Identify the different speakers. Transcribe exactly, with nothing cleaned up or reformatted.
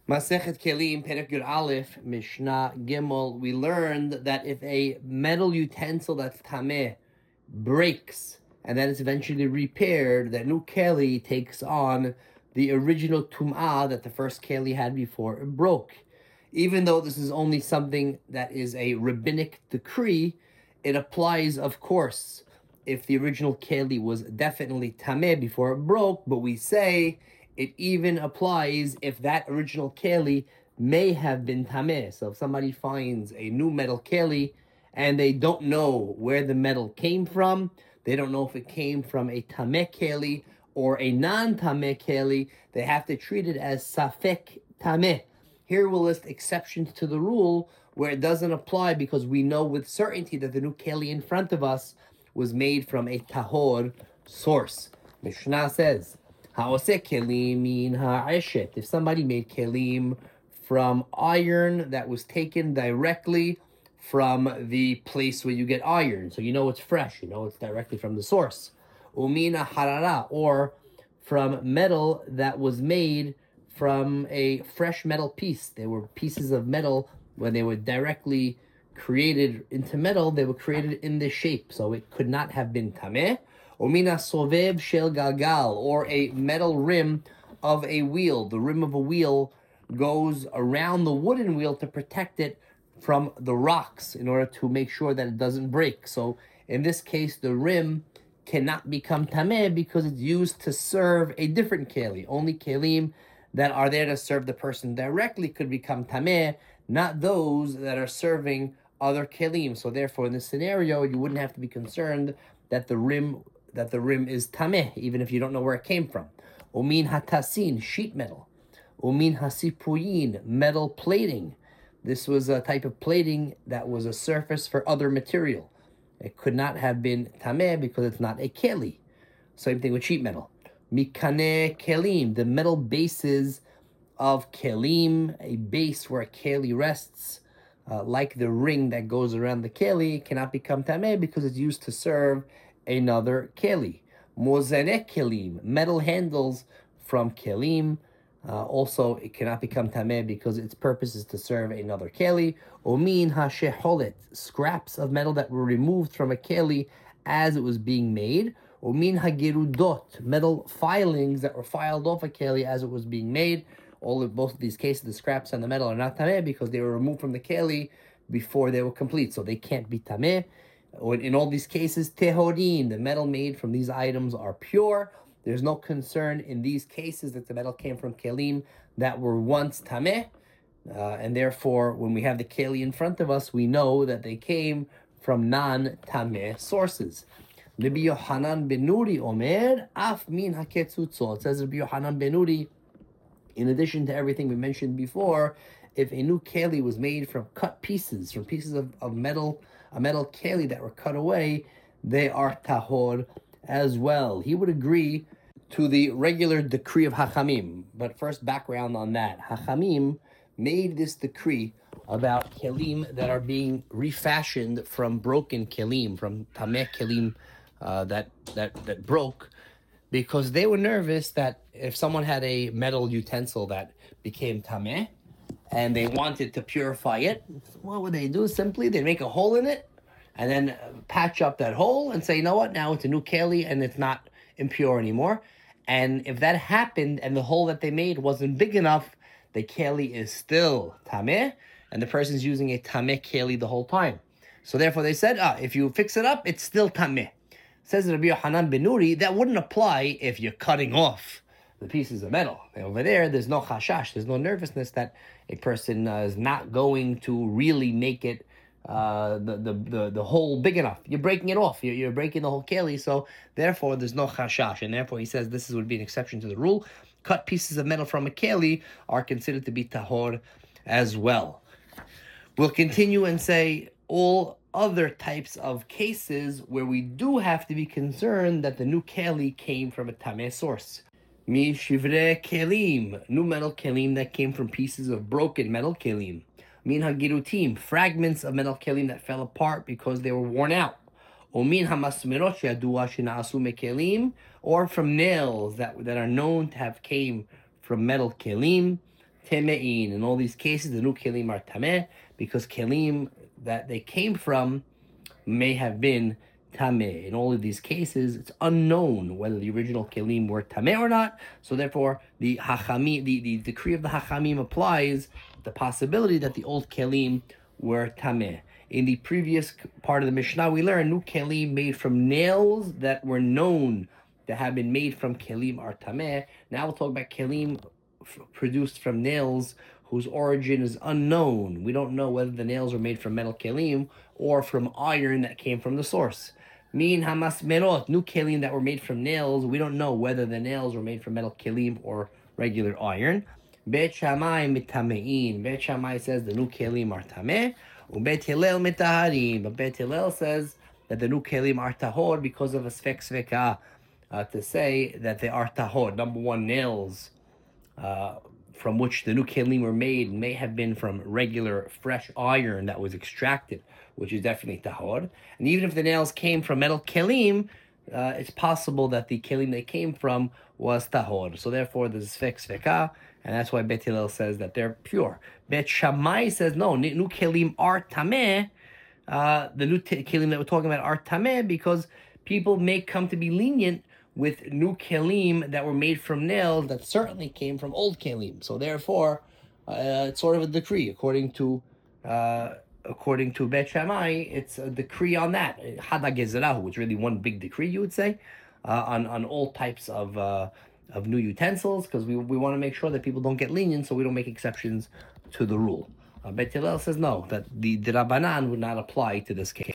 Speaker 1: Masechet Kelim, Perek Yud Aleph, Mishnah Gimel, we learned that if a metal utensil that's tameh breaks and then it's eventually repaired, that new keli takes on the original tum'ah that the first keli had before it broke. Even though this is only something that is a rabbinic decree, it applies, of course, if the original keli was definitely tameh before it broke, but we say it even applies if that original keli may have been tameh. So if somebody finds a new metal keli and they don't know where the metal came from, they don't know if it came from a tameh keli or a non-tameh keli, they have to treat it as safek tameh. Here we'll list exceptions to the rule where it doesn't apply because we know with certainty that the new keli in front of us was made from a tahor source. Mishnah says, Ha'oseh kelim min ha'eshet. If somebody made kelim from iron that was taken directly from the place where you get iron, so you know it's fresh, you know it's directly from the source. Umina harara, or from metal that was made from a fresh metal piece. They were pieces of metal when they were directly created into metal, they were created in this shape, so it could not have been tameh. Omina sovev shel galgal, or a metal rim of a wheel. The rim of a wheel goes around the wooden wheel to protect it from the rocks in order to make sure that it doesn't break. So in this case, the rim cannot become tameh because it's used to serve a different keli. Only kelim that are there to serve the person directly could become tameh, not those that are serving other kelim. So therefore, in this scenario, you wouldn't have to be concerned that the rim that the rim is tameh, even if you don't know where it came from. Umin hatasin, sheet metal. Umin hasipuyin, metal plating. This was a type of plating that was a surface for other material. It could not have been tameh because it's not a keli. Same thing with sheet metal. Mikane kelim, the metal bases of kelim, a base where a keli rests, uh, like the ring that goes around the keli, cannot become tameh because it's used to serve another keli. Mozene kelim, metal handles from kelim, uh, also it cannot become tameh because its purpose is to serve another keli. Omin hasheholet, scraps of metal that were removed from a keli as it was being made. Omin hagirudot, metal filings that were filed off a keli as it was being made. All of both of these cases, the scraps and the metal are not tameh because they were removed from the keli before they were complete, so they can't be tameh. In all these cases, tehorin, the metal made from these items are pure. There's no concern in these cases that the metal came from kelim that were once tameh, uh, and therefore, when we have the keli in front of us, we know that they came from non-tameh sources. Rabbi Yohanan ben Nuri omer, af min haketzutzot. It says Rabbi Yohanan ben Nuri, in addition to everything we mentioned before, if a new keli was made from cut pieces, from pieces of, of metal, a metal keli that were cut away, they are tahor as well. He would agree to the regular decree of Hachamim. But first, background on that. Hachamim made this decree about kelim that are being refashioned from broken kelim, from tameh kelim uh, that, that, that broke, because they were nervous that if someone had a metal utensil that became tameh and they wanted to purify it, what would they do? Simply, they'd make a hole in it and then patch up that hole and say, you know what, now it's a new keli and it's not impure anymore. And if that happened and the hole that they made wasn't big enough, the keli is still tameh and the person's using a tameh keli the whole time. So therefore they said, ah, if you fix it up, it's still tameh. Says Rabbi Yohanan ben Nuri, that wouldn't apply if you're cutting off the pieces of metal. Over there, there's no chashash, there's no nervousness that a person uh, is not going to really make it uh, the, the, the, the hole big enough. You're breaking it off, you're, you're breaking the whole keli, so therefore there's no chashash, and therefore he says this would be an exception to the rule. Cut pieces of metal from a keli are considered to be tahor as well. We'll continue and say all other types of cases where we do have to be concerned that the new keli came from a tameh source. Mi shivre kelim, new metal kelim that came from pieces of broken metal kelim. Min hagirutim, fragments of metal kelim that fell apart because they were worn out. O min hamasmerot sheyadua shena'asu mekelim, or from nails that, that are known to have came from metal kelim. temein. In all these cases, the new kelim are tameh because kelim that they came from may have been tameh. In all of these cases, it's unknown whether the original kelim were tameh or not. So therefore, the hachamim, the, the decree of the hachamim applies the possibility that the old kelim were tameh. In the previous part of the Mishnah, we learned new kelim made from nails that were known to have been made from kelim are tameh. Now we'll talk about kelim f- produced from nails whose origin is unknown. We don't know whether the nails were made from metal kelim or from iron that came from the source. Min hamasmerot, new kelim that were made from nails, we don't know whether the nails were made from metal kelim or regular iron. Bet Shammai mitamein. Bet Shammai says the new kelim are tameh. Ubet Hillel mitaharim. But Bet Hillel says that the new kelim are tahor because of a svek sveka, uh, to say that they are tahor. Number one, nails uh, from which the new kelim were made may have been from regular fresh iron that was extracted, which is definitely tahor. And even if the nails came from metal kelim, uh, it's possible that the kelim they came from was tahor. So therefore, there's svek sveka, and that's why Bet Hillel says that they're pure. Bet Shammai says no, new kelim are tameh. Uh, the new t- kelim that we're talking about are tameh because people may come to be lenient with new kelim that were made from nails that certainly came from old kelim. So therefore, uh, it's sort of a decree according to uh, according to Bet Shammai. It's a decree on that. Hada gezerahu, which is really one big decree, you would say, uh, on on all types of uh, of new utensils, because we we want to make sure that people don't get lenient, so we don't make exceptions to the rule. Uh, Bet Hillel says no, that the, the Rabbanan would not apply to this case.